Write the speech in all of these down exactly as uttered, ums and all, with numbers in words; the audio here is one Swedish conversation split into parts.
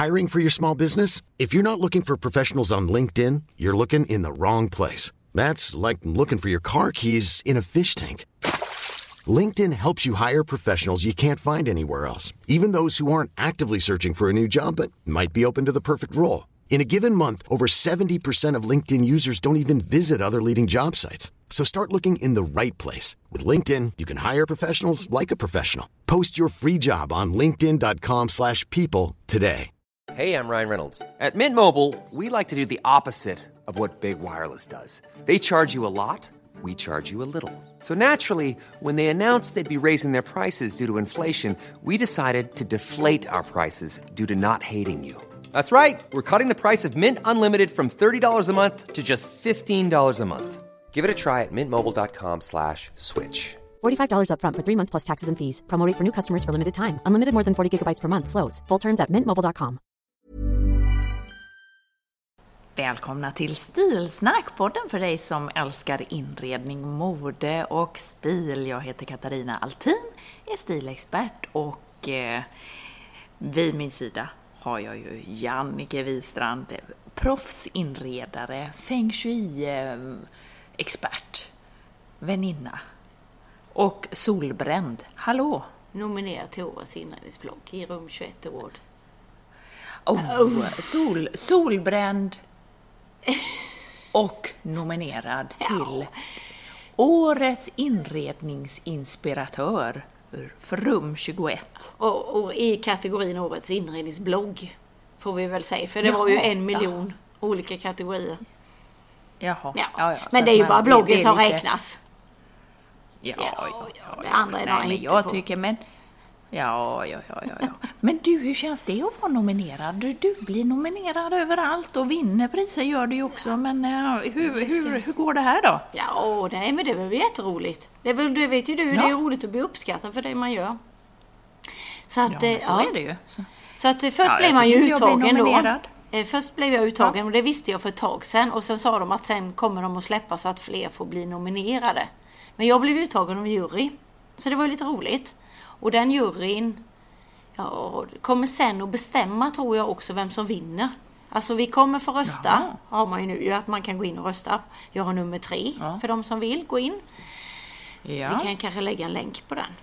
Hiring for your small business? If you're not looking for professionals on LinkedIn, you're looking in the wrong place. That's like looking for your car keys in a fish tank. LinkedIn helps you hire professionals you can't find anywhere else, even those who aren't actively searching for a new job but might be open to the perfect role. In a given month, over seventy percent of LinkedIn users don't even visit other leading job sites. So start looking in the right place. With LinkedIn, you can hire professionals like a professional. Post your free job on linkedin dot com slash people today. Hey, I'm Ryan Reynolds. At Mint Mobile, we like to do the opposite of what Big Wireless does. They charge you a lot, we charge you a little. So naturally, when they announced they'd be raising their prices due to inflation, we decided to deflate our prices due to not hating you. That's right. We're cutting the price of Mint Unlimited from thirty dollars a month to just fifteen dollars a month. Give it a try at mintmobile.com slash switch. forty-five dollars up front for three months plus taxes and fees. Promo rate for new customers for limited time. Unlimited more than forty gigabytes per month slows. Full terms at mint mobile dot com. Välkomna till Stilsnack, podden för dig som älskar inredning, mode och stil. Jag heter Katarina Altin, är stilexpert och eh, vid min sida har jag ju Jannike Wistrand, proffsinredare, feng shui-expert, väninna och solbränd. Hallå! Nominerad till årets inredningsblogg i Rum tjugoett Award. Oh, oh. Sol, solbränd och nominerad till årets inredningsinspiratör för Rum tjugoett. Och, och i kategorin årets inredningsblogg får vi väl säga. För det Jaha, var ju en miljon ja. olika kategorier. Jaha. Ja. Ja, ja, men det är ju man, bara bloggen det, det som lite... räknas. Ja, ja, ja, ja, det andra är nej, några men jag på. tycker, men ja, ja, ja, ja, ja. Men du, hur känns det att vara nominerad? Du, du blir nominerad överallt och vinner priser gör du ju också. Ja. Men uh, hur, hur, hur går det här då? Ja, nej, men det är väl jätteroligt. Det, är väl, det vet ju du, ja. Det är roligt att bli uppskattad för det man gör. Så att, ja, så ja. är det ju. Så, så att först ja, blev man ju uttagen då. Eh, först blev jag uttagen, ja. Och det visste jag för ett tag sedan. Och sen sa de att sen kommer de att släppa så att fler får bli nominerade. Men jag blev uttagen av jury. Så det var lite roligt. Och den juryn ja, kommer sen att bestämma, tror jag, också vem som vinner. Alltså vi kommer få rösta. Jaha. Har man ju nu, att man kan gå in och rösta. Jag har nummer tre, ja. För de som vill gå in. Ja. Vi kan kanske lägga en länk på den.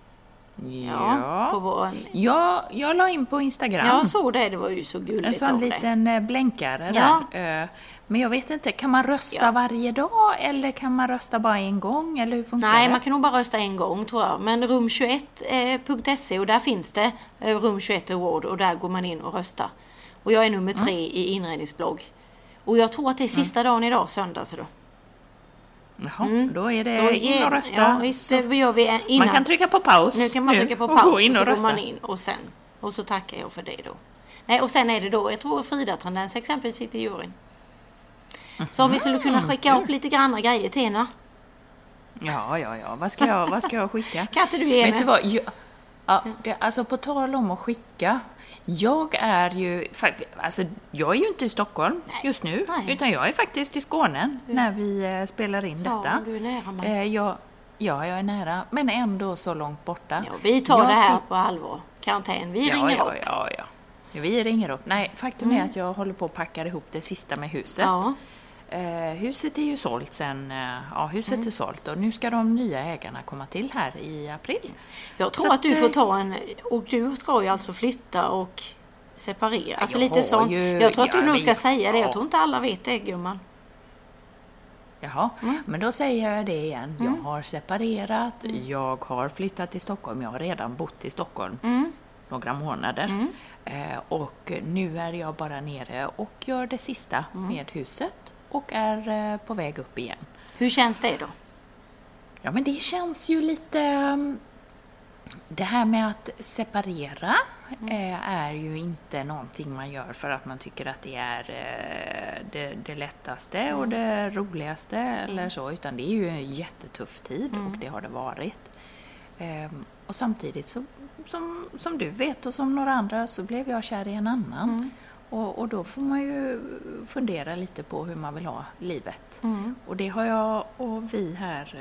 Ja, ja, på vår... ja, jag la in på Instagram. Ja, så det, det var ju så gulligt. En sån liten det. blänkare ja. där. Men jag vet inte, kan man rösta ja. varje dag eller kan man rösta bara en gång? Eller hur funkar Nej, det? man kan nog bara rösta en gång, tror jag. Men rum tjugoett punkt se och där finns det Rum tjugoett Award och där går man in och röstar. Och jag är nummer tre mm. i inredningsblogg. Och jag tror att det är sista mm. dagen idag, söndag så då. Jaha, mm. då är det då in och rösta. Ja, visst, det gör vi innan. Man kan trycka på paus. Nu kan man trycka på paus och, in och, och så rösta. går man in och sen. Och så tackar jag för det då. Nej, och sen är det då, jag tror Frida Trandens exempelvis sitter i juryn. Så om vi skulle kunna skicka upp lite granna grejer till henne. Ja, ja, ja. Vad ska jag, vad ska jag skicka? Kan inte du ge Vet du vad? Jag, ja, det, alltså på tal om att skicka. Jag är ju, alltså jag är ju inte i Stockholm Nej. just nu. Nej. Utan jag är faktiskt i Skåne mm. när vi spelar in detta. Ja, du är nära mig. Jag, ja, jag är nära. Men ändå så långt borta. Ja, vi tar jag det här sit... på allvar. Karantän, vi ja, ringer ja, upp. Ja, ja, ja. Vi ringer upp. Nej, faktum mm. är att jag håller på att packa ihop det sista med huset. Ja. Eh, huset är ju sålt sen, eh, ja huset mm. är sålt och nu ska de nya ägarna komma till här i april. Jag tror så att du får ta en, och du ska ju alltså flytta och separera, alltså lite sånt. Ju, jag tror att du nog ska säga det, jag tror inte alla vet det, gumman. Jaha, mm. men då säger jag det igen. Mm. Jag har separerat, mm. jag har flyttat till Stockholm, jag har redan bott i Stockholm mm. några månader. Mm. Eh, och nu är jag bara nere och gör det sista mm. med huset. Och är på väg upp igen. Hur känns det då? Ja, men det känns ju lite... Det här med att separera mm. är ju inte någonting man gör för att man tycker att det är det, det lättaste mm. och det roligaste eller så. Utan det är ju en jättetuff tid mm. och det har det varit. Och samtidigt så, som, som du vet och som några andra så blev jag kär i en annan. Mm. Och, och då får man ju fundera lite på hur man vill ha livet. Mm. Och det har jag och vi här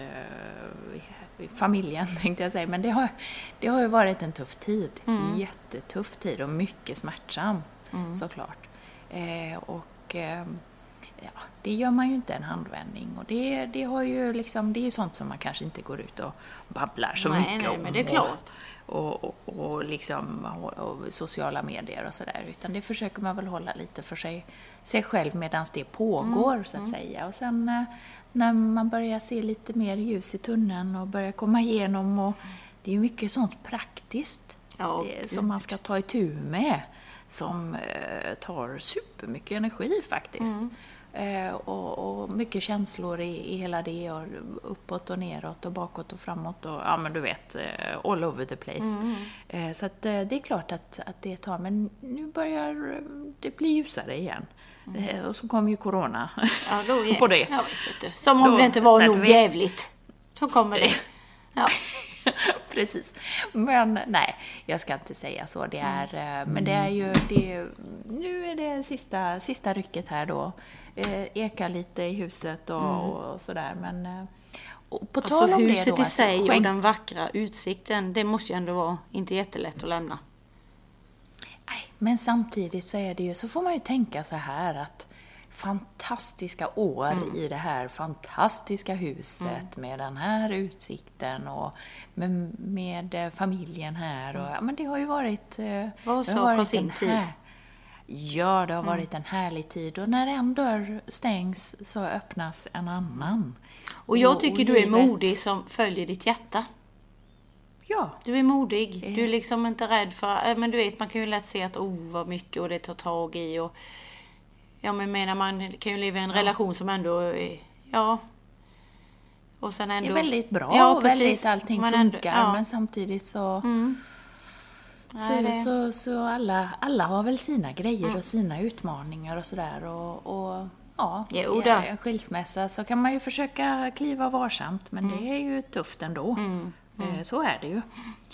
i familjen tänkte jag säga. Men det har, det har ju varit en tuff tid. Mm. Jättetuff tid och mycket smärtsam. mm. såklart. Eh, och eh, ja, det gör man ju inte en handvändning. Och det, det, har ju liksom, det är ju sånt som man kanske inte går ut och babblar så nej, mycket nej, om. Men det är klart. Och, och, och, liksom, och, och sociala medier och sådär. Utan det försöker man väl hålla lite för sig, sig själv medan det pågår, mm. så att mm. säga. Och sen när man börjar se lite mer ljus i tunneln och börjar komma igenom, och det är ju mycket sånt praktiskt ja, som man ska ta itu med, som eh, tar supermycket energi faktiskt. Mm. Eh, och, och mycket känslor i, i hela det, och uppåt och neråt och bakåt och framåt och ja, men du vet, eh, all over the place. Mm. Eh, så att, eh, det är klart att, att det tar, men nu börjar det bli ljusare igen. Mm. Eh, och så kom ju corona ja, då är, på det. Ja, som om då, det inte var nog vi... jävligt. Så kommer det. Ja. Precis. Men nej, jag ska inte säga så. Det är, mm. Men det är ju, det är, nu är det sista, sista rycket här då. Eh, eka lite i huset och, mm. och sådär. Men och på alltså tal om huset det då, i sig skänk... och den vackra utsikten, det måste ju ändå vara inte jättelätt att lämna. Nej, men samtidigt så är det ju, så får man ju tänka så här att fantastiska år mm. i det här fantastiska huset mm. med den här utsikten och med, med familjen här. Och, ja, men det har ju varit, Vad det har varit en här, tid? Ja, det har mm. varit en härlig tid. Och när en dörr stängs så öppnas en annan. Och jag tycker och du är livet... modig som följer ditt hjärta. Ja. Du är modig. Du är liksom inte rädd för... Men du vet, man kan ju lätt se att oh, vad mycket och det tar tag i och... Ja, men menar man kan ju leva i en ja. relation som ändå är, ja. Och sen ändå... Det är väldigt bra ja, och väldigt allting man funkar, ändå, ja. men samtidigt så... Mm. Så, Nej, det... så, så alla, alla har väl sina grejer mm. och sina utmaningar och sådär. Och, och ja, jo, i en skilsmässa så kan man ju försöka kliva varsamt, men mm. det är ju tufft ändå. Mm. Mm. Så är det ju.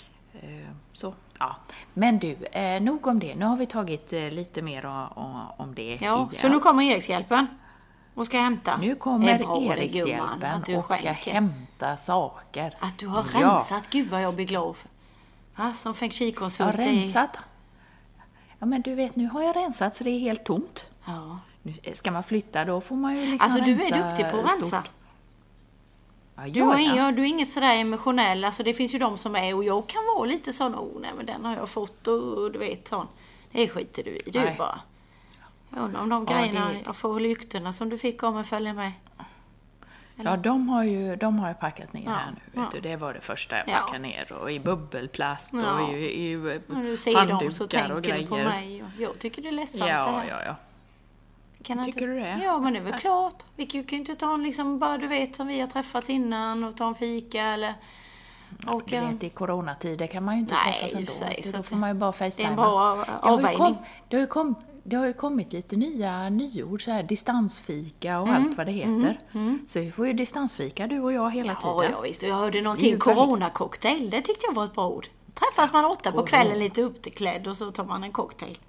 Så, ja. Men du, eh, nog om det. Nu har vi tagit eh, lite mer om, om det. Ja, igen. Så nu kommer Erikshjälpen och ska hämta. Nu kommer Erikshjälpen och ska hämta saker. Att du har ja. rensat, gud vad jag blir glad för. Ja, som feng shui-konsult. Jag har rensat. Ja, men du vet, nu har jag rensat så det är helt tomt. Ja. Nu ska man flytta, då får man ju liksom alltså, rensa. Alltså du är duktig på att rensa. Stort. Ja, du, har, ja, du är inget sådär emotionell, alltså det finns ju de som är, och jag kan vara lite sån, oh nej men den har jag fått och du vet sån. Det skiter du i, du nej. bara. Jag undrar om de ja, grejerna, det... jag får lyktorna som du fick om att följa med. Eller? Ja, de har ju de har ju packat ner ja, här nu, vet ja. du. Det var det första jag packade ja. ner, och i bubbelplast ja. och i, i, i och du ser dem så tänker du på mig. Och jag tycker det är ledsamt ja, det här. Ja, ja, Kan Tycker inte... du det? Ja, men det är väl klart. Vi kan ju inte ta en liksom, bara du vet som vi har träffats innan och ta en fika eller... Ja, och, du vet, i coronatider kan man ju inte nej, träffas ändå. Sig, så då får man ju bara FaceTime. Det är en bra avvägning. Det har ju, kom, det har ju kommit lite nya nyord, så här distansfika och mm, allt vad det heter. Mm, mm. Så vi får ju distansfika, du och jag, hela ja, tiden. Ja, visst. Jag hörde någonting, coronacocktail, det tyckte jag var ett bra ord. Träffas man åtta på kvällen lite uppklädd och så tar man en cocktail.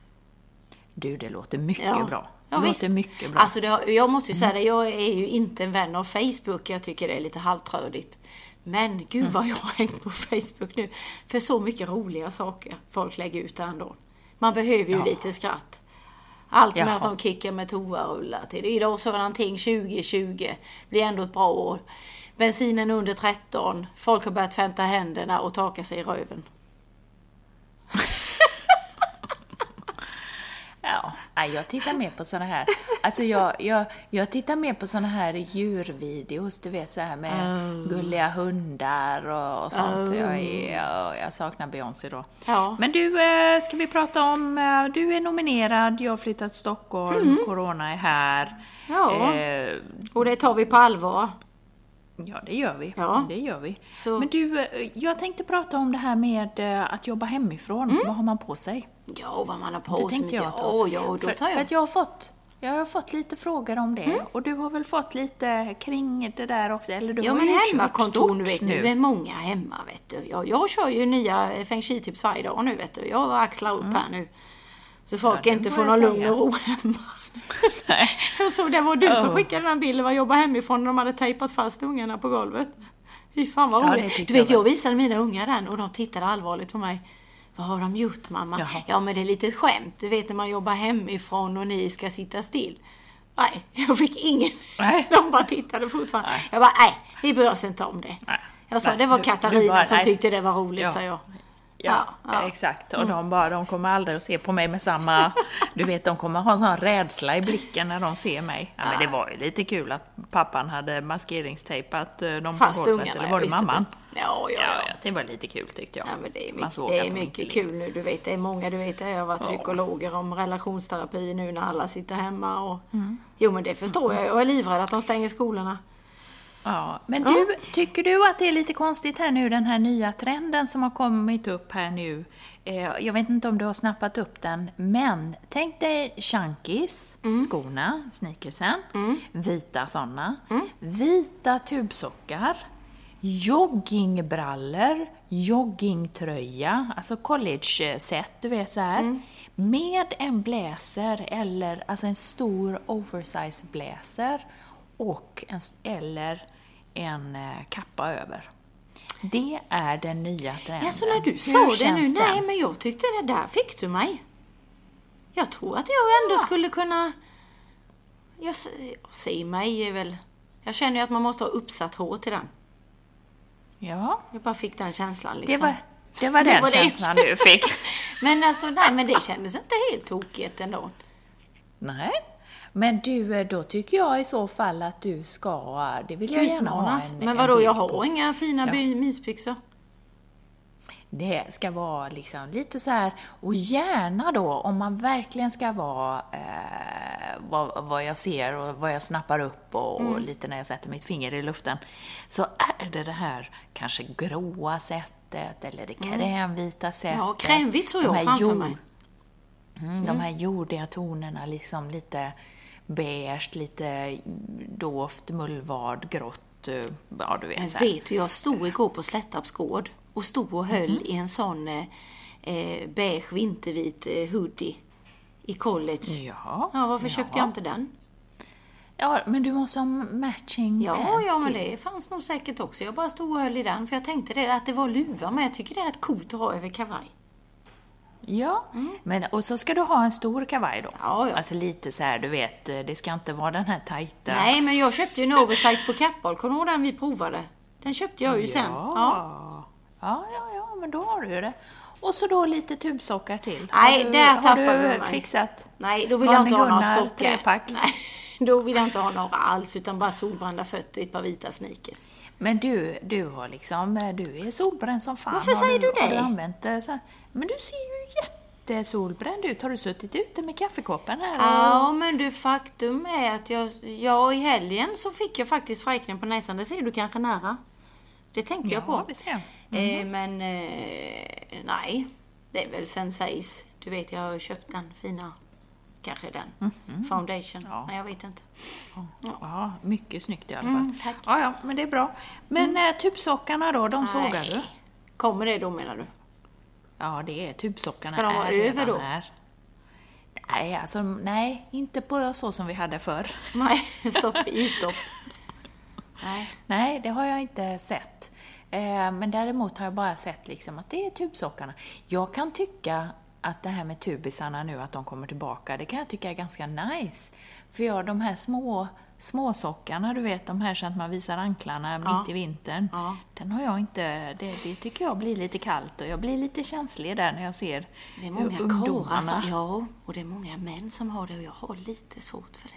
Du, det låter mycket ja. bra. Ja, det visst. låter mycket bra. Alltså det, jag måste ju säga mm. det, jag är ju inte en vän av Facebook. Jag tycker det är lite halvtrödigt. Men gud mm. vad jag har hängt på Facebook nu. För så mycket roliga saker folk lägger ut där ändå. Man behöver ju ja. lite skratt. Allt med Jaha. att de kickar med toarullar till. Idag så var någonting tjugo tjugo. Blir ändå ett bra år. Bensinen under tretton. Folk har börjat tvätta händerna och taka sig i röven. Ja, jag tittar mer på såna här. Alltså jag, jag, jag tittar mer på såna här djurvideos, du vet, så här med oh. gulliga hundar och, och sånt. Oh. Jag, jag, jag saknar Beyoncé då. Ja. Men du, ska vi prata om, du är nominerad, jag har flyttat till Stockholm, mm. corona är här. Ja, eh, och det tar vi på allvar. Ja, det gör vi. Ja. Det gör vi. Så. Men du, jag tänkte prata om det här med att jobba hemifrån. Mm. Vad har man på sig? Ja, vad man har på det sig. Tänkte jag ja, ja, då för, tar jag. För att jag har fått, jag har fått lite frågor om det. Mm. Och du har väl fått lite kring det där också? Eller du ja, har men ju hemmakontor nu, vet du. Nu är många hemma, vet du. Jag, jag kör ju nya feng shui-tips varje dag nu, vet du. Jag axlar upp mm. här nu. Så folk ja, inte får någon lugn och ro hemma. Nej. Jag såg det var du oh. som skickade den bilden var jag jobbar hemifrån och de hade tejpat fast ungarna på golvet. Fy fan vad roligt. Ja, du vet, jag, jag visade mina ungar den och de tittade allvarligt på mig. Vad har de gjort, mamma? Jaha. Ja, men det är lite ett skämt. Du vet när man jobbar hemifrån och ni ska sitta still. Nej, jag fick ingen. Nej. De bara tittade fortfarande. Nej. Jag bara, nej, vi bryr oss inte om det. Nej. Jag sa, Nej, det var du- Katarina du bara, som nej. tyckte det var roligt, Ja. sa jag. Ja, Ja, ja. exakt. Och de, bara, de kommer aldrig att se på mig med samma... Du vet, de kommer ha en sån rädsla i blicken när de ser mig. Ja, men det var ju lite kul att pappan hade maskeringstejpat eh, dem Fast på golvet. ungarna, Eller var det visste mamman? du? Ja, ja, Ja, ja. ja, det var lite kul tyckte jag. Ja, men det är Man mycket, såg det att är de mycket inte kul nu. Du vet, det är många, du vet, det har varit psykologer om relationsterapi nu när alla sitter hemma. Och... Mm. Jo, men det förstår jag. Jag är livrädd att de stänger skolorna. Ja, men du, tycker du att det är lite konstigt här nu, den här nya trenden som har kommit upp här nu? Eh, jag vet inte om du har snappat upp den, men tänk dig chunkies, skorna, sneakersen, vita sådana, vita tubsockar, joggingbrallor, joggingtröja, alltså college-set, du vet så här, med en blazer eller alltså en stor oversize blazer och en, eller en eh, kappa över. Det är den nya trenden. Ja, så när du Hur sa det nu, känns nej, den? men jag tyckte det där fick du mig. Jag tror att jag ändå skulle kunna... Jag s- säger mig är väl... Jag känner ju att man måste ha uppsatt hår till den. Ja, Jag bara fick den känslan det liksom. var, det var Det den var det. känslan du fick. Men alltså, nej, men det kändes inte helt tokigt ändå. Nej, men du, då tycker jag i så fall att du ska, det vill jag gärna ha Utmanas. en, Men en vadå, bild jag på. har inga fina Ja. by- mysbyxor. Det ska vara liksom lite så här, och gärna då, om man verkligen ska vara eh, vad, vad jag ser och vad jag snappar upp och, och lite när jag sätter mitt finger i luften, så är det det här kanske gråa sättet eller det krämvita sättet. Ja, krämvitt såg De jag här framför jord- mig. Mm, de här jordiga tonerna, liksom lite beige, lite dovt, mullvad, grått, eh, ja du vet. Men så här. vet du, jag stod igår på Slättarps gård och stod och höll i en sån eh, eh, beige vintervit eh, hoodie i college. Ja, Ja, varför ja. köpte jag inte den? Ja, men du måste ha matching Ja, pants ja, men till. det fanns nog säkert också. Jag bara stod och höll i den för jag tänkte det, att det var luva, men jag tycker det är rätt coolt att ha över kavaj. Ja, men och så ska du ha en stor kavaj då. Ja, ja. Alltså lite så här, du vet, det ska inte vara den här tajta. Nej, men jag köpte ju en oversize på Kappahl. Kommer du ihåg den vi provade? Den köpte jag ju sen. Ja. Ja. Ja, ja, ja, men då har du ju det. Och så då lite tubsockar till. Nej, har du, där har tappar du du mig. fixat? Nej, då vill jag inte ha några Gunnar, sockar. trepack. Nej, då vill jag inte ha några alls, utan bara solbrända fötter och ett par vita sneakers. Men du, du har liksom, du är solbränd som fan. Varför Har säger du det? Har du använt det så här? Men du ser ju jättesolbränd ut. Har du suttit ute med kaffekoppen här? Ja, men du, faktum är att jag, ja, i helgen så fick jag faktiskt fräkning på näsan. Det ser du kanske nära. Det tänkte jag Ja, på. det ser jag. Eh, men eh, nej, det är väl Senseis. Du vet, jag har köpt den fina, kanske den, foundation. Ja. Men jag vet inte. Ja, mycket snyggt i alla fall. Mm, tack. Ja, ja, men det är bra. Men mm. tubsockarna då, de sågar du? Nej. Kommer det då, menar du? Ja, det är tubsockarna. Ska de vara är redan över då? Här. Nej, alltså nej, inte på så som vi hade förr. Nej, stopp, istopp. Nej. Nej, det har jag inte sett. Eh, men däremot har jag bara sett liksom att det är tubsockarna. Jag kan tycka att det här med tubisarna nu, att de kommer tillbaka, det kan jag tycka är ganska nice. För jag, de här små, små sockarna, du vet, de här så att man visar anklarna Ja. mitt i vintern. Ja. Den har jag inte, det, det tycker jag blir lite kallt och jag blir lite känslig där när jag ser Det är många ungdomarna. karlar som, ja, och det är många män som har det och jag har lite svårt för det.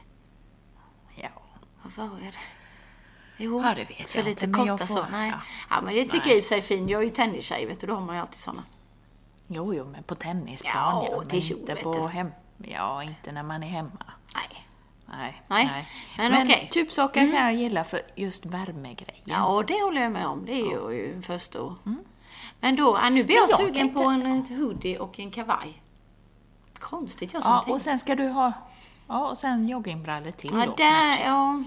Ja. Varför har jag det? Jo, Ja, det vet för jag lite inte, men korta jag får- så. Nej. ja. Ja. men det tycker Nej. jag i och för sig är fint. Jag är ju tennistjej, vet du, då har man ju alltid såna. Jo, jo, men på tennisplan, Ja, ja, och till men kjol, inte vet på du. hem... Ja, inte när man är hemma. Nej. Nej, Nej, men okej. tubsockar kan jag gilla för just värmegrejen. Ja, det håller jag med om. Det är jag ju först då. Men då, ja, nu blir jag, Men jag sugen tänkte- på en eh, hoodie och en kavaj. Konstigt, jag som Ja, tänkte. och sen ska du ha... Ja, och sen joggingbrallor till Ja, då. där, matching. ja.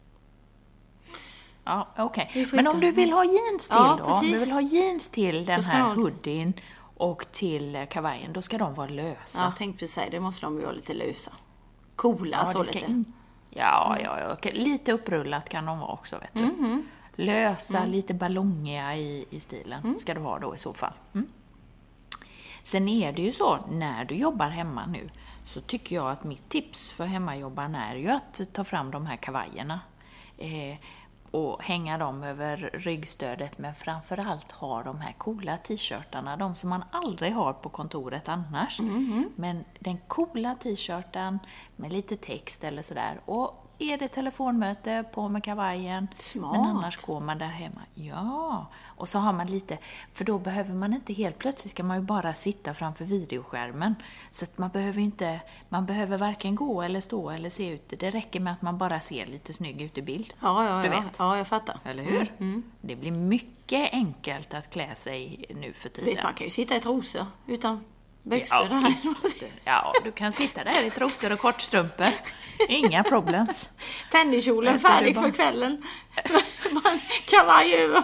Ja, okej. Vi får Men hitta- om du vill ha jeans till Ja, då? Om du precis. vill ha jeans till den Då ska här de- hoodien och till eh, kavajen, då ska de vara lösa. Ja, jag tänkte precis säga, det måste de ju vara lite lösa. Coola så det ska lite. in... Ja, ja, ja. okej. Lite upprullat kan de vara också, vet du. Mm-hmm. Lösa, lite ballongiga i, i stilen Mm. ska du ha då i så fall. Mm. Sen är det ju så, när du jobbar hemma nu, så tycker jag att mitt tips för hemmajobbarna är ju att ta fram de här kavajerna. Eh, och hänga dem över ryggstödet, men framförallt ha de här coola t-shirtarna, de som man aldrig har på kontoret annars. Mm-hmm. Men den coola t-shirten med lite text eller sådär, och är det telefonmöte, på med kavajen. Smart. Men annars går man där hemma. Ja, och så har man lite, för då behöver man inte helt plötsligt, ska man ju bara sitta framför videoskärmen. Så att man behöver inte, man behöver varken gå eller stå eller se ut. Det räcker med att man bara ser lite snygg ut i bild. Ja, ja, du ja. vet. Ja, jag fattar. Eller hur? Mm, mm. Det blir mycket enkelt att klä sig nu för tiden. Vet, man kan ju sitta i trosor utan byxor. Ja, där. ja, du kan sitta där i trosor och kortstrumpor. Inga problems. Tenniskjolen färdig bara för kvällen. Kavaj över.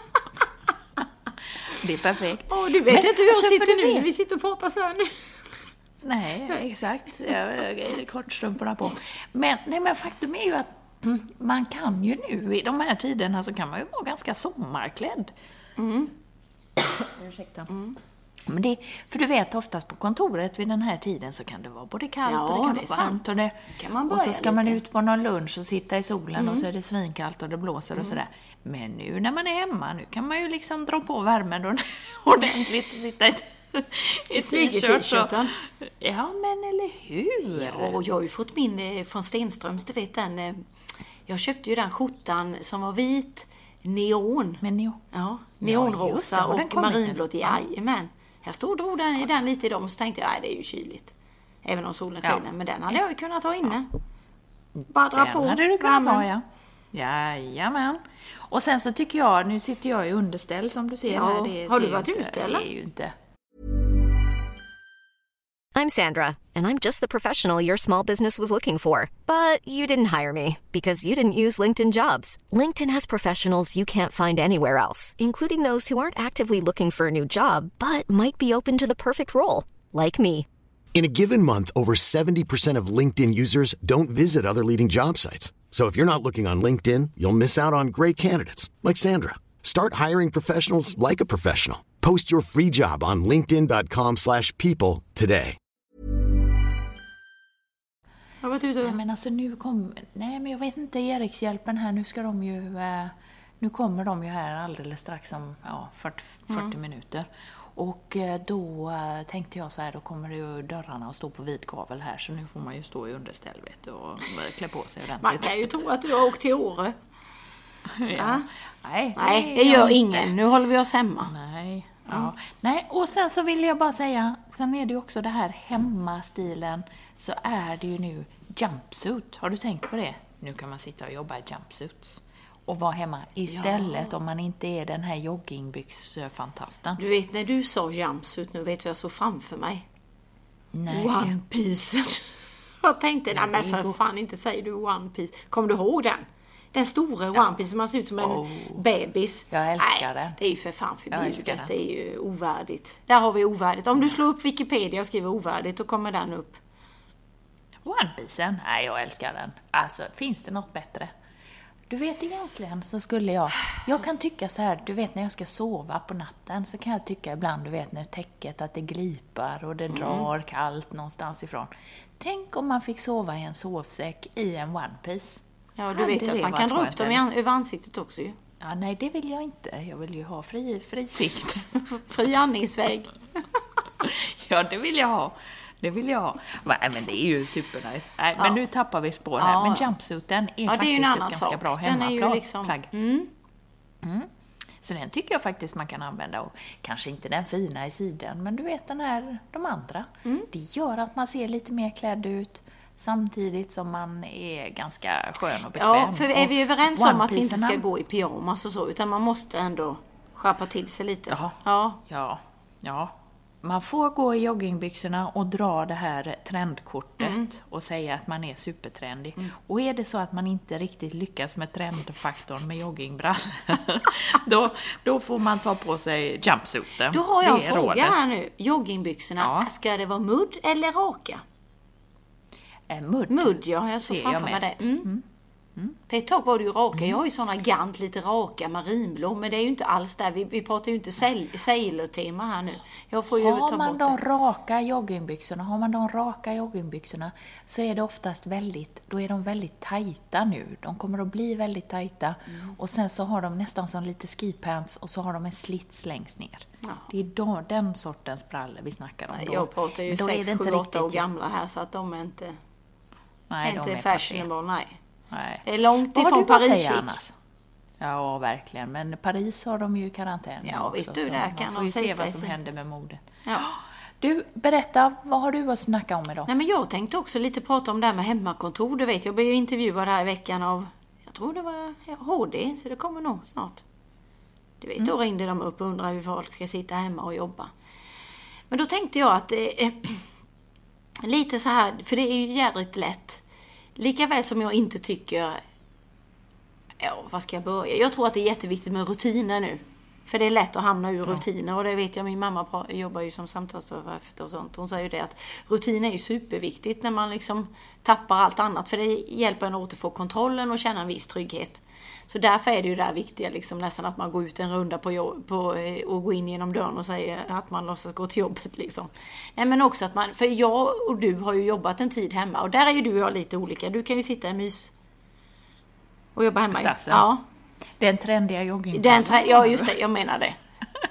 Det är perfekt. Åh, du vet men, inte hur jag alltså, sitter nu vet. när vi sitter och pratar så här nu. Nej, exakt. Kortstrumporna på. Men, nej, men faktum är ju att man kan ju nu i de här tiderna, så kan man ju vara ganska sommarklädd. Mm. Ursäkta. Mm. Men det, för du vet, oftast på kontoret vid den här tiden så kan det vara både kallt ja, och det kan det vara varmt. Och, det, kan man och så ska lite. man ut på någon lunch och sitta i solen mm. och så är det svinkallt och det blåser mm. och sådär. Men nu när man är hemma, nu kan man ju liksom dra på värmen och ordentligt och sitta i, i t-shirten. Ja, men eller hur? Ja, och jag har ju fått min från Stenströms, du vet den. Jag köpte ju den skjortan som var vit, neon. Men neo. Ja, neonrosa ja, och marinblått. Jajamän. Jag stod och drog den i den lite idag och så tänkte jag, nej det är ju kyligt. Även om solen skiner. Ja. Men den hade jag ju kunnat ha inne. Bara dra på. Den hade du kunnat ha, ja. Jajamän. Och sen så tycker jag, nu sitter jag i underställ som du ser ja. här. Det har du varit ute inte, eller? Det är ju inte. I'm Sandra, and I'm just the professional your small business was looking for. But you didn't hire me because you didn't use LinkedIn Jobs. LinkedIn has professionals you can't find anywhere else, including those who aren't actively looking for a new job, but might be open to the perfect role, like me. In a given month, over seventy percent of LinkedIn users don't visit other leading job sites. So if you're not looking on LinkedIn, you'll miss out on great candidates like Sandra. Start hiring professionals like a professional. Post your free job on linkedin dot com slash people today. Har varit ute? Nej, men alltså nu kom, nej men jag vet inte, Erikshjälpen här, nu ska de ju, eh, nu kommer de ju här alldeles strax om ja, fyrtio, fyrtio mm. minuter. Och eh, då eh, tänkte jag så här, då kommer ju dörrarna att stå på vid gavel här, så nu får man ju stå i underställ, vet du, och klä på sig ordentligt. Man kan ju tro att du har åkt till Åre. Ja. Ja. Nej, nej, det gör ingen. Nu håller vi oss hemma. Nej. Ja. Mm. Nej, och sen så vill jag bara säga, sen är det ju också det här hemmastilen, så är det ju nu jumpsuit. Har du tänkt på det? Nu kan man sitta och jobba i jumpsuits och vara hemma istället, ja. Om man inte är den här joggingbyxfantasten. Du vet, när du sa jumpsuit, nu vet vad jag såg framför mig. Nej. One Piece. Jag tänkte, nej men för fan inte säger du One Piece. Kommer du ihåg den? Den stora ja. One Piece som man ser ut som en oh. bebis. Jag älskar nej, den. Det är ju för fan förbjudet. Det är ju ovärdigt. Där har vi ovärdigt. Om du slår upp Wikipedia och skriver ovärdigt, då kommer den upp. One Piece, nej jag älskar den. Alltså, finns det något bättre? Du vet, egentligen så skulle jag, jag kan tycka så här, du vet när jag ska sova på natten så kan jag tycka ibland, du vet när täcket att det glipar och det mm. drar kallt någonstans ifrån. Tänk om man fick sova i en sovsäck i en One Piece. Ja, du vet att man kan dra upp dem i, över ansiktet också ju. Ja, nej det vill jag inte. Jag vill ju ha fri, fri sikt. Fri andningsväg. Ja, det vill jag ha. Det vill jag ha. Nej, men det är ju supernice. Nej, ja. Men nu tappar vi spår här. Ja. Men jumpsuiten är ja, faktiskt är ett ganska sak. Bra hemmaplagg. Liksom... Mm. Mm. Så den tycker jag faktiskt man kan använda. Och kanske inte den fina i sidan, men du vet den här, de andra. Mm. Det gör att man ser lite mer klädd ut. Samtidigt som man är ganska skön och bekväm. Ja, för är vi överens om att vi inte ska gå i pyjamas och så, utan man måste ändå skärpa till sig lite. Ja, ja. ja, ja. Man får gå i joggingbyxorna och dra det här trendkortet mm. och säga att man är supertrendig. Mm. Och är det så att man inte riktigt lyckas med trendfaktorn med joggingbrallor, då, då får man ta på sig jumpsuiten. Då har jag en fråga här nu. Joggingbyxorna, ja. Ska det vara mudd eller raka? Eh, mudd. Mudd, ja. Jag såg framför mig det. Mm. Mm. Mm. För ett tag var det ju raka. Mm. Jag har ju såna gant, lite raka marinblå. Men det är ju inte alls där. Vi, vi pratar ju inte sailor-tema här nu. Jag får ju har ta man bort de det. raka joggingbyxorna, har man de raka joggingbyxorna så är det oftast väldigt, då är de väldigt tajta nu. De kommer att bli väldigt tajta. Mm. Och sen så har de nästan som lite skipants och så har de en slits längst ner. Ja. Det är då, den sortens brallor vi snackar om då. Jag pratar ju sex sju åtta år gamla här så att de är inte, nej, är de inte är fashionable, nej. Nej. Det är långt ifrån Paris-chic. Ja, verkligen. Men Paris har de ju i karantän. Ja, också, visst du, där kan man får ju se vad som sig. händer med modet. Ja. Du, berätta, vad har du att snacka om idag? Nej, men jag tänkte också lite prata om det här med hemmakontor. Du vet, jag blev ju intervjuad här i veckan av, jag tror det var H D, så det kommer nog snart. Du vet, mm. då ringde de upp och undrade hur folk ska sitta hemma och jobba. Men då tänkte jag att det är lite så här, för det är ju jädrigt lätt. Likaväl som jag inte tycker, ja, vad ska jag börja? Jag tror att det är jätteviktigt med rutiner nu. För det är lätt att hamna ur rutiner. Och det vet jag, min mamma jobbar ju som samtalsterapeut och sånt. Hon säger ju det att rutiner är ju superviktigt när man liksom tappar allt annat. För det hjälper en att återfå kontrollen och känna en viss trygghet. Så därför är det ju det här viktiga liksom, nästan att man går ut en runda på, på och går in genom dörren och säger att man låtsas gå till jobbet liksom. Nej, men också att man, för jag och du har ju jobbat en tid hemma och där är ju du och jag lite olika. Du kan ju sitta i mys och jobba hemma. Stassen. Ja. Den trendiga jogging. Den tre- ja, just det, jag menar det.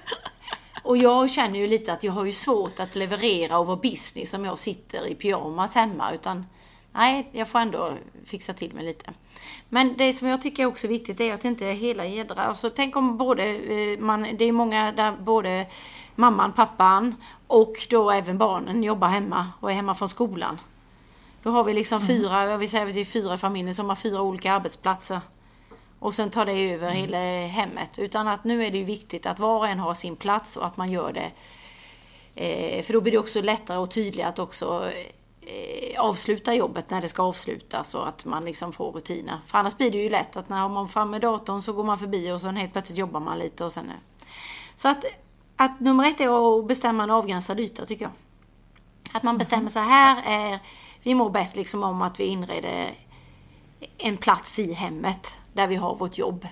Och jag känner ju lite att jag har ju svårt att leverera och vara business om jag sitter i pyjamas hemma, utan nej, jag får ändå fixa till mig lite. Men det som jag tycker är också viktigt är att inte hela jädra, alltså tänk om både man, det är många där både mamman, pappan och då även barnen jobbar hemma och är hemma från skolan. Då har vi liksom mm. fyra, jag vill säga att det är fyra familjer som har fyra olika arbetsplatser. Och sen tar det över mm. hela hemmet. Utan att nu är det ju viktigt att var och en har sin plats och att man gör det. Eh, för då blir det också lättare och tydligare att också eh, avsluta jobbet när det ska avslutas. Så att man liksom får rutiner. För annars blir det ju lätt att när man fram med datorn så går man förbi och sen helt plötsligt jobbar man lite. Och sen, så att, att nummer ett är att bestämma en avgränsad yta, tycker jag. Att man bestämmer så här är, vi mår bäst liksom om att vi inreder en plats i hemmet där vi har vårt jobb.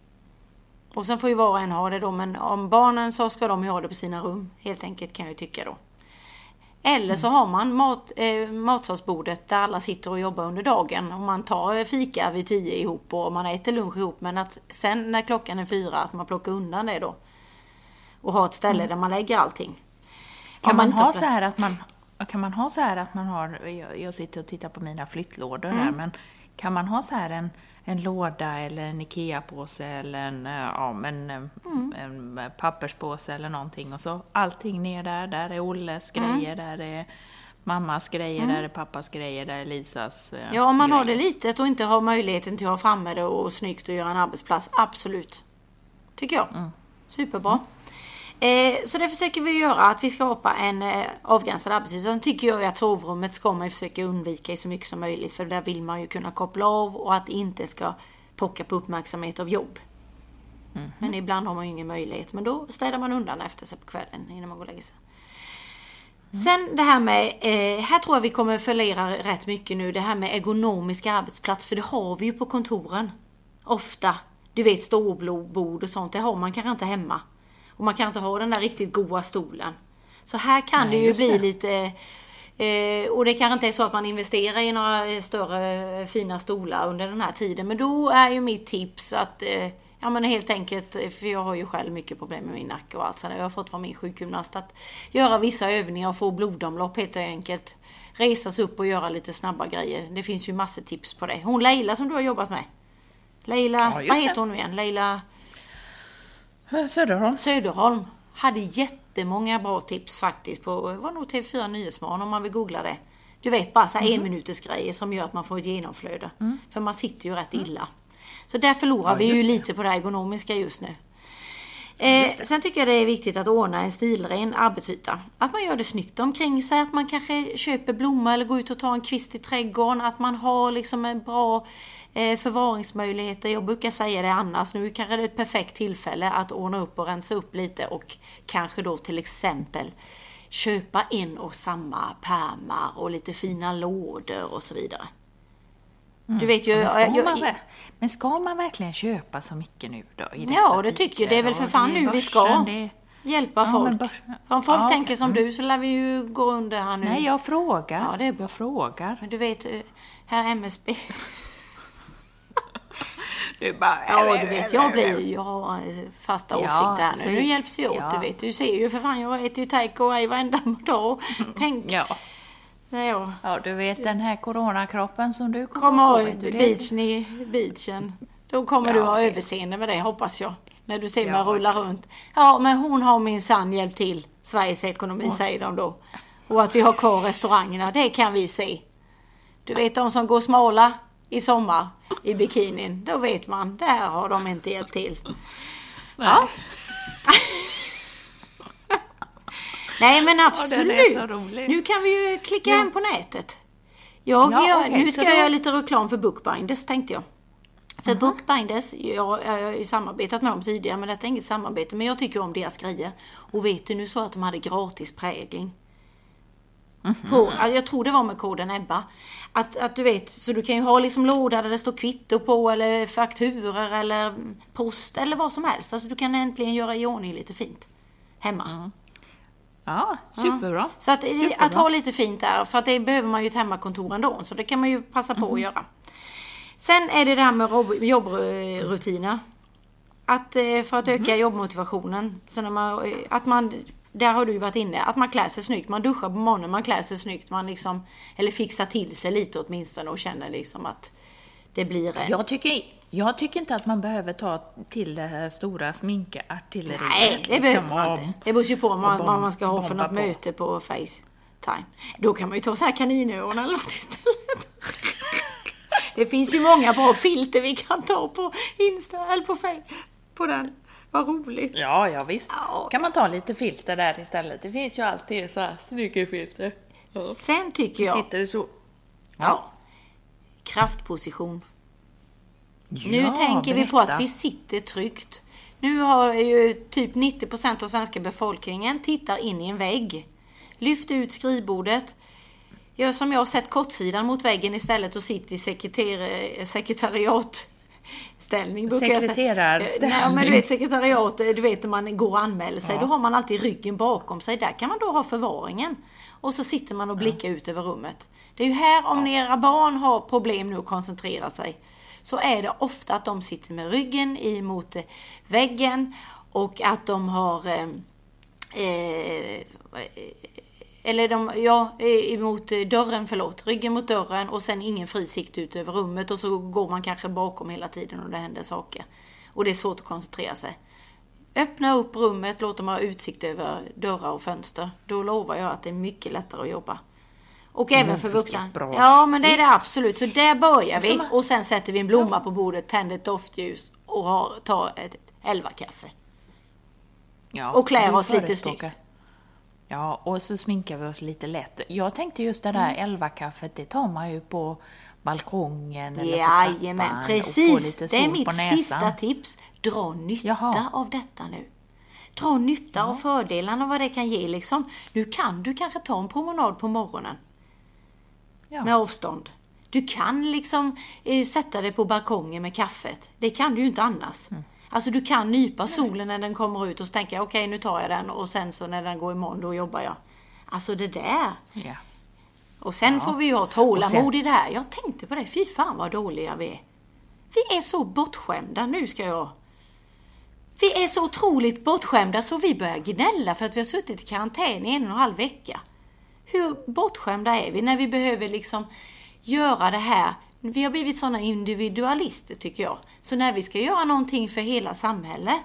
Och sen får ju var och en ha det då, men om barnen så ska de ju ha det på sina rum, helt enkelt, kan jag ju tycka då. Eller så har man mat, eh, matsalsbordet där alla sitter och jobbar under dagen och man tar fika vid tio ihop och man äter lunch ihop, men att sen när klockan är fyra att man plockar undan det då och har ett ställe mm. där man lägger allting. Kan man, man ha så här att man kan man ha så här att man har, jag, jag sitter och tittar på mina flyttlådor mm. där, men kan man ha så här en, en låda eller en Ikea-påse eller en, ja, en, mm. en papperspåse eller någonting och så allting ner där, där är Olles grejer, mm. där är mammas grejer, mm. där är pappas grejer, där är Lisas Ja, om man grejer. har det litet och inte har möjligheten till att ha framme det och snyggt och göra en arbetsplats, absolut. Tycker jag. Mm. Superbra. Mm. Eh, så det försöker vi göra, att vi skapar en eh, avgränsad arbetstid. Sen tycker jag att sovrummet ska man försöka undvika så mycket som möjligt. För där vill man ju kunna koppla av och att det inte ska pocka på uppmärksamhet av jobb. Mm-hmm. Men ibland har man ju ingen möjlighet. Men då städar man undan efter sig på kvällen innan man går och lägger sig. Mm. Sen det här med, eh, här tror jag vi kommer förlora rätt mycket nu. Det här med ergonomiska arbetsplats. För det har vi ju på kontoren. Ofta. Du vet, ståbord och sånt. Det har man kanske inte hemma. Och man kan inte ha den där riktigt goda stolen. Så här kan Nej, det ju bli det. lite... Eh, och det kanske inte är så att man investerar i några större fina stolar under den här tiden. Men då är ju mitt tips att... Eh, ja men helt enkelt, för jag har ju själv mycket problem med min nacke och allt. Så jag har fått från min sjukgymnast att göra vissa övningar och få blodomlopp helt enkelt. Resas upp och göra lite snabba grejer. Det finns ju massor tips på det. Hon Leila som du har jobbat med. Leila, ja, vad heter hon igen? Leila... Söderholm. Söderholm hade jättemånga bra tips faktiskt på, det var nog T V fyra Nyhetsmorgon om man vill googla det. Du vet, bara så här mm. en minuters grejer som gör att man får ett genomflöde. Mm. För man sitter ju rätt illa. Så där förlorar ja, vi ju det. lite på det ergonomiska just nu. Eh, sen tycker jag det är viktigt att ordna en stilren arbetsyta. Att man gör det snyggt omkring sig. Att man kanske köper blommor eller går ut och tar en kvist i trädgården. Att man har liksom en bra eh, förvaringsmöjligheter. Jag brukar säga det annars. Nu kanske det är ett perfekt tillfälle att ordna upp och rensa upp lite. Och kanske då till exempel köpa en och samma pärmar och lite fina lådor och så vidare. Mm. Du vet ju, men, ska jag, man, jag, men ska man verkligen köpa så mycket nu då? I ja, det tycker jag. Det är väl för fan nu vi ska det... hjälpa ja, folk. Börs... Om folk ja, tänker okay. som mm. du så lär vi ju gå under här nu. Nej, jag frågar. Ja, det är... Jag frågar. Men du vet, här M S B... Du bara, ja, du vet, jag blir ju, jag har fasta ja, åsikter här nu. så, nu hjälps vi åt, ja. du vet. Du ser ju för fan, jag äter ju takeaway varenda dag. Tänk. Ja. Ja. Ja, du vet den här coronakroppen som du kommer, kommer få. Kommer beachen i beachen. Då kommer ja, du ha okay. överseende med det, hoppas jag. När du ser mig ja, rulla okay. runt. Ja, men hon har min sann hjälp till Sveriges ekonomi, oh. säger de då. Och att vi har kvar restaurangerna, det kan vi se. Du vet, de som går smala i sommar i bikinin, då vet man, där har de inte hjälpt till. Nej. Ja. Nej, men absolut. Ja, nu kan vi ju klicka ja. hem på nätet. Jag ja, gör, okay, nu ska jag då... göra lite reklam för Bookbinders, tänkte jag. För mm-hmm. Bookbinders, jag, jag har ju samarbetat med dem tidigare, men detta är inget samarbete. Men jag tycker om deras grejer. Och vet du, nu så att de hade gratis prägling. Mm-hmm. På, jag tror det var med koden Ebba. Att, att du vet, så du kan ju ha liksom låda där det står kvitto på, eller fakturer, eller post, eller vad som helst. Alltså du kan äntligen göra i ordning lite fint hemma. Mm. Ja, superbra. Ja. Så att, att ha lite fint där, för att det behöver man ju ett hemmakontor ändå. Så det kan man ju passa på mm-hmm. att göra. Sen är det det här med jobbrutiner. Att, för att öka mm-hmm. jobbmotivationen. Så när man, att man, där har du varit inne. Att man klär sig snyggt. Man duschar på morgonen, man klär sig snyggt. Man liksom, eller fixar till sig lite åtminstone och känner liksom att det blir en... Jag tycker, jag tycker inte att man behöver ta till det här stora sminkartilleriet. Nej, det liksom, behöver man inte. Det beror ju på vad man, bomb, vad man ska ha för något på. möte på FaceTime. Då kan man ju ta så här kaninöron eller något istället. Det finns ju många bra filter vi kan ta på Insta eller på Facebook. På den. Vad roligt. Ja, ja visst. Ja. Kan man ta lite filter där istället? Det finns ju alltid så här snygga filter. Ja. Sen tycker jag... Sitter det så? Ja. ja. Kraftposition. Ja, nu tänker berätta. vi på att vi sitter tryggt. Nu har ju typ nittio procent av svenska befolkningen tittar in i en vägg. Lyft ut skrivbordet. Gör som jag har sett kortsidan mot väggen istället och sitter i sekreter- sekretariatställning. Sekreterarställning. Nej, men du vet sekretariat, du vet när man går och anmäler sig, ja. Då har man alltid ryggen bakom sig. Där kan man då ha förvaringen. Och så sitter man och blickar ja. ut över rummet. Det är ju här, om ja. era barn har problem nu att koncentrera sig, så är det ofta att de sitter med ryggen emot väggen och att de har... Eh, eh, Eller de, ja, emot dörren, förlåt. Ryggen mot dörren och sen ingen fri sikt ut över rummet. Och så går man kanske bakom hela tiden och det händer saker. Och det är svårt att koncentrera sig. Öppna upp rummet, låt dem ha utsikt över dörrar och fönster. Då lovar jag att det är mycket lättare att jobba. Och även för vuxna. Ja, men det är det absolut. Så där börjar vi. Och sen sätter vi en blomma på bordet, tänder ett doftljus och har, tar ett elva kaffe. Ja, och klär oss lite snyggt. Ja, och så sminkar vi oss lite lätt. Jag tänkte just det där mm. elva kaffet, det tar man ju på balkongen eller ja, på trappan. Men precis, det är mitt sista tips. Dra nytta Jaha. av detta nu. Dra nytta ja. av fördelarna och vad det kan ge liksom. Nu kan du kanske ta en promenad på morgonen. Ja. Med avstånd. Du kan liksom eh, sätta dig på balkongen med kaffet. Det kan du ju inte annars. Mm. Alltså du kan nypa solen när den kommer ut och så tänker jag okej, okay, nu tar jag den och sen så när den går imorgon då jobbar jag. Alltså det där. Ja. Och sen ja. får vi ju ha tålamod sen... i det här. Jag tänkte på det, fy fan vad dåliga vi är. Vi är så bortskämda, nu ska jag... Vi är så otroligt bortskämda så vi börjar gnälla för att vi har suttit i karantän i en och en halv vecka. Hur bortskämda är vi när vi behöver liksom göra det här? Vi har blivit sådana individualister tycker jag. Så när vi ska göra någonting för hela samhället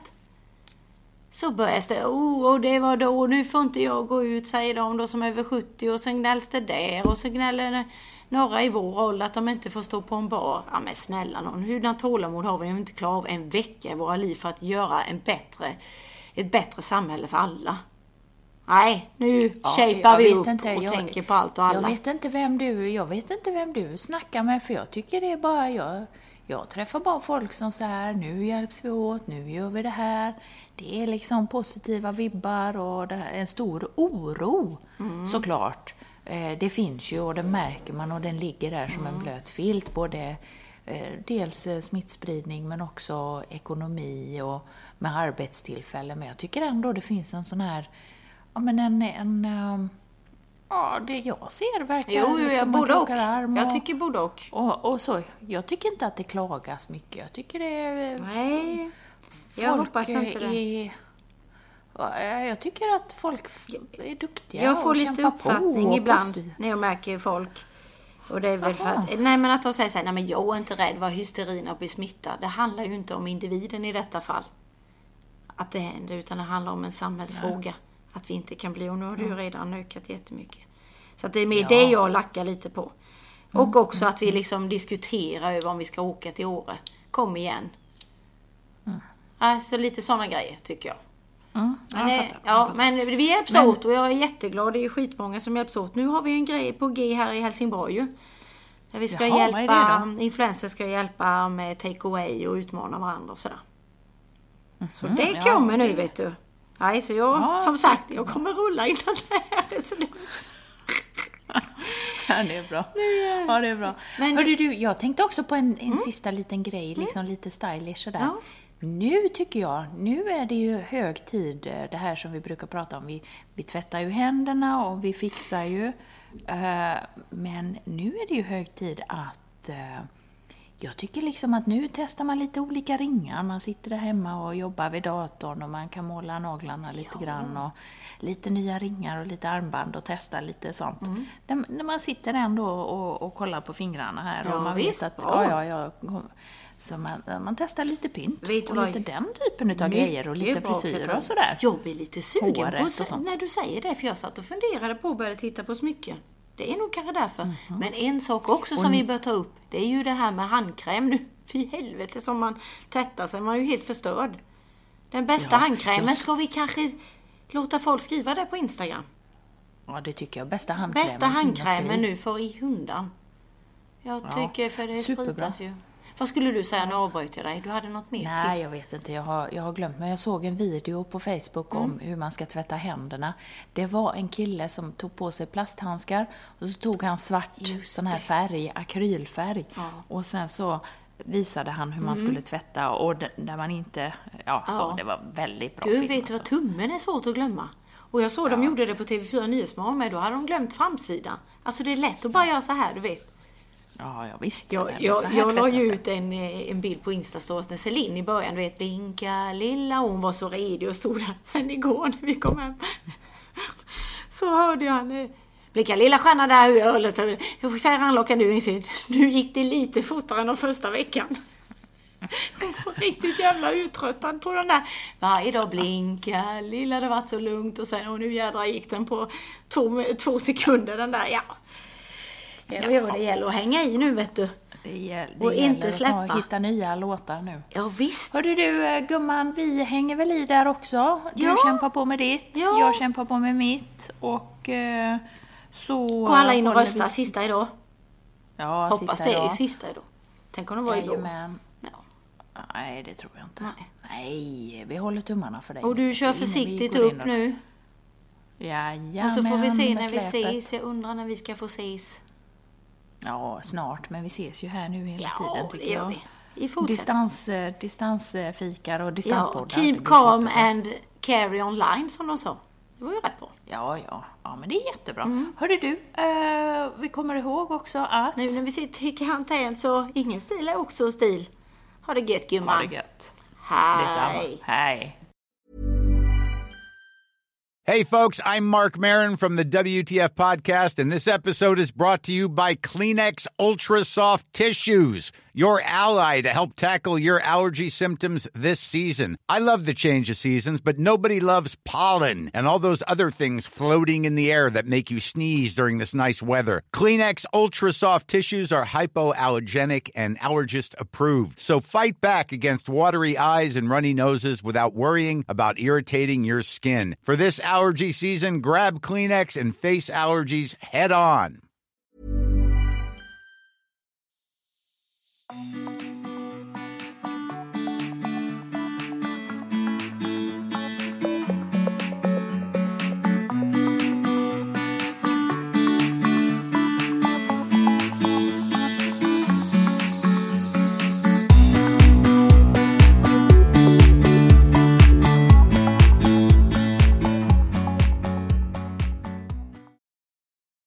så börjar det, oh, och det var då, nu får inte jag gå ut, säger de då som är över sjuttio, och sen gnälls det där, och så gnäller några i vår roll att de inte får stå på en bar. Ja men snälla någon, hur tålamod har vi inte klarat av en vecka i våra liv för att göra en bättre, ett bättre samhälle för alla? Nej, nu ja, shapar vi upp inte, och jag, tänker på allt och alla. Jag vet inte vem du, jag vet inte vem du snackar med, för jag tycker det är bara jag. Jag träffar bara folk som så här, nu hjälps vi åt, nu gör vi det här. Det är liksom positiva vibbar och det här, en stor oro mm. såklart Eh, det finns ju och det märker man och den ligger där som mm. en blöt filt. Både eh, dels eh, smittspridning men också ekonomi och med arbetstillfällen. Men jag tycker ändå det finns en sån här, ja men en, en um, ja det jag ser verkar jo, jo, liksom både och. Och, jag tycker både och. och. Och så, jag tycker inte att det klagas mycket. Jag tycker det är... Nej, jag hoppas inte det. Är, jag tycker att folk är duktiga. Jag får och lite uppfattning ibland positiv. när jag märker folk. Och det är väl för att, nej men att de säger så här, nej men jag är inte rädd vad hysterin att bli smittad. Det handlar ju inte om individen i detta fall. Att det händer, utan det handlar om en samhällsfråga. Nej. Att vi inte kan bli, och nu har det ju redan ökat jättemycket. Så att det är mer ja. det jag lackar lite på. Och mm. också att vi liksom diskuterar över om vi ska åka till Åre. Kom igen. Mm. Alltså lite sådana grejer tycker jag. Mm, men, jag fattar, ja, men vi hjälps men... åt och jag är jätteglad. Det är ju skitmånga som hjälps åt. Nu har vi en grej på G här i Helsingborg ju. Där vi ska Jaha, hjälpa, influencer ska hjälpa med take away och utmana varandra och sådär. Mm, så det ja, kommer det... nu vet du. Nej, så jag, ja, som sagt, jag kommer rulla innan det här. Så det... Ja, det är bra. Ja, det är bra. Men hörde du, jag tänkte också på en, en mm. sista liten grej, liksom mm. lite stylish sådär. Ja. Nu tycker jag, nu är det ju hög tid, det här som vi brukar prata om. Vi, vi tvättar ju händerna och vi fixar ju. Uh, men nu är det ju hög tid att... Uh, jag tycker liksom att nu testar man lite olika ringar. Man sitter där hemma och jobbar vid datorn och man kan måla naglarna lite ja. grann. Och lite nya ringar och lite armband och testa lite sånt. Mm. När, när man sitter ändå och, och kollar på fingrarna här. Ja, och man visst, vet att... Ja, ja, ja, så man, man testar lite pynt vet och vad? Lite den typen av grejer och lite frisyrer och sådär. Jag blir lite sugen på så, när du säger det, för jag satt och funderade på att börja titta på smycken. Det är nog kanske därför. Mm-hmm. Men en sak också som och vi bör ta upp, det är ju det här med handkräm nu. Fy helvete som man tvättar sig, man är ju helt förstörd. Den bästa ja, handkrämen, ska vi kanske låta folk skriva det på Instagram? Ja, det tycker jag. Bästa handkrämen. Bästa handkrämen nu för i hundan. Jag tycker, ja, för det spritas ju. Vad skulle du säga när jag avbryter dig? Du hade något mer tips? Nej, jag vet inte. Jag har, jag har glömt. Men jag såg en video på Facebook mm. om hur man ska tvätta händerna. Det var en kille som tog på sig plasthandskar. Och så tog han svart sån här färg, akrylfärg. Ja. Och sen så visade han hur man mm. skulle tvätta. Och där man inte... Ja, ja. Så det var väldigt bra du film. Du vet vad, tummen är svårt att glömma. Och jag såg ja. de gjorde det på T V fyra Nyhetsmorgon med. Då hade de glömt framsidan. Alltså det är lätt att bara göra så här, du vet. Ja, jag visste. Jag, jag, jag la ju ut en, en bild på Instastories när Celine i början, du vet, blinka lilla, hon var så redig och stod där. Sen igår när vi kom hem så hörde jag henne blinka lilla stjärna där, hur ölet, hur färranlockar du in. Nu gick det lite fortare än de första veckan. Hon var riktigt jävla uttröttad på den där. Varje dag blinka lilla, det var så lugnt och sen och nu jädra gick den på två, två sekunder den där, ja. Ja, ja, det gäller att hänga i nu, vet du. Det, gäll, det och inte släppa. Att hitta nya låtar nu. Ja, visst. Hörde du, gumman, vi hänger väl i där också. Du ja. kämpar på med ditt, ja. jag kämpar på med mitt. Och eh, så... Gå alla in och rösta vi... sista idag. Ja, hoppas sista det idag. är sista idag. Tänk om det var igår. Ja. Nej, det tror jag inte. Nej. Nej, vi håller tummarna för dig. Och du kör försiktigt upp och... nu. Ja, ja. Och så får vi se när vi ses. Jag undrar när vi ska få ses. Ja, snart. Men vi ses ju här nu hela ja, tiden, tycker det gör jag. Vi. I Distans, distansfikar och distanspoddar. Ja, keep calm and carry online, som de sa. Det var ju rätt bra. Ja, ja. Ja, men det är jättebra. Mm. Hörde du, uh, vi kommer ihåg också att... Nu när vi sitter i karantän så ingen stil är också stil. Ha det gött, gumman. Ha det gött. Hej. Hej. Hey, folks, I'm Mark Maron from the W T F Podcast, and this episode is brought to you by Kleenex Ultra Soft Tissues, your ally to help tackle your allergy symptoms this season. I love the change of seasons, but nobody loves pollen and all those other things floating in the air that make you sneeze during this nice weather. Kleenex Ultra Soft Tissues are hypoallergenic and allergist approved, so fight back against watery eyes and runny noses without worrying about irritating your skin. For this allergy season, grab Kleenex and face allergies head on.